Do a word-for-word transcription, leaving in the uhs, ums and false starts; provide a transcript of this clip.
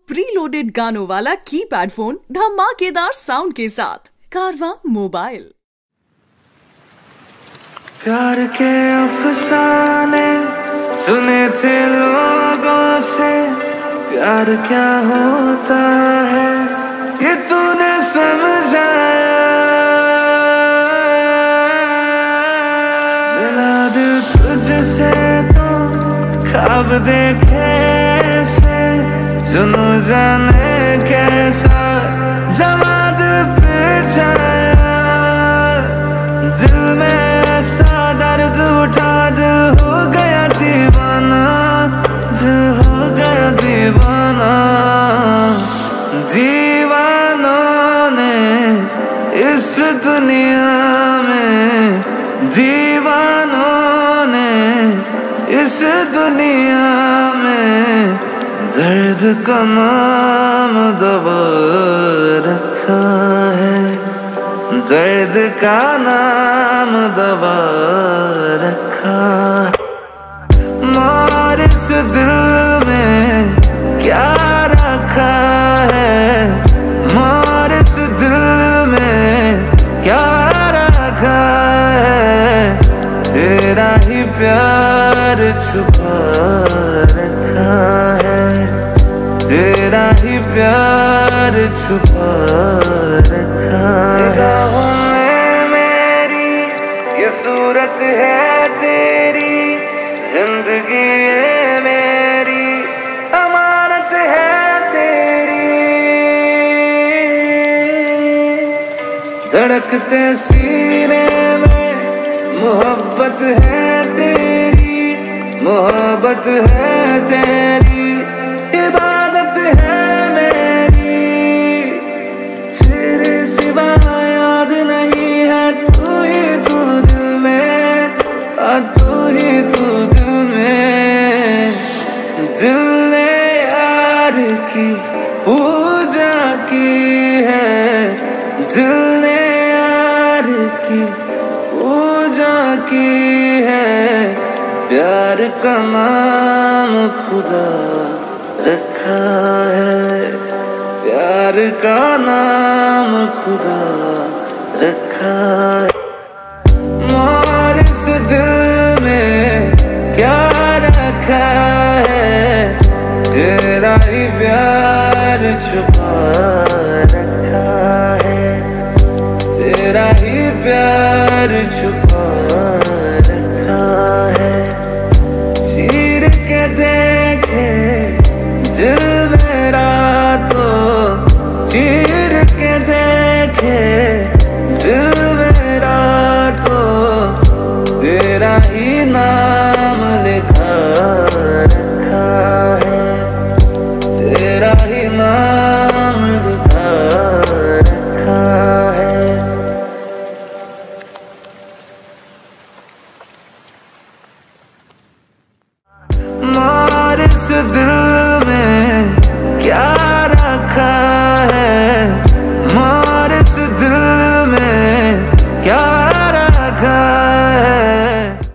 Preloaded गानों वाला keypad phone धमाकेदार साउंड के साथ कारवां मोबाइल। प्यार के अफसाने सुने थे लोगों से, प्यार क्या होता है ये तूने समझाया। मिला दिल तुझसे तो ख्वाब देखे से, सुनो जाने कैसा जमा दिल पे छाया। दिल में ऐसा दर्द उठा, दिल हो गया दीवाना, दिल हो गया दीवाना। दीवानों ने इस दुनिया में, दीवानों ने इस दुनिया में दर्द का नाम दवा रखा है, दर्द का नाम दवा रखा है। मार इस दिल में क्या रखा है, मार इस दिल में क्या रखा है। तेरा ही प्यार छुपा रखा है, तेरा ही प्यार छुपा रखा है। निगाहों में मेरी ये सूरत है तेरी, जिंदगी है मेरी अमानत है तेरी। धड़कते सीने में मोहब्बत है तेरी, मोहब्बत है तेरी, इबादत है मेरी। तेरे सिवा याद नहीं है तू ही तू दिल में, आ तू ही तू दिल में। दिल ने यार की पूजा की है, दिल ने यार की पूजा की है। प्यार का नाम खुदा रखा है, प्यार का नाम खुदा रखा है। मार इस दिल में क्या रखा है, तेरा ही प्यार छुपा रखा है, तेरा ही प्यार छुपा रखा है। चीर के देखे दिल मेरा तो, चीर के देखे दिल मेरा तो, तेरा ही नाम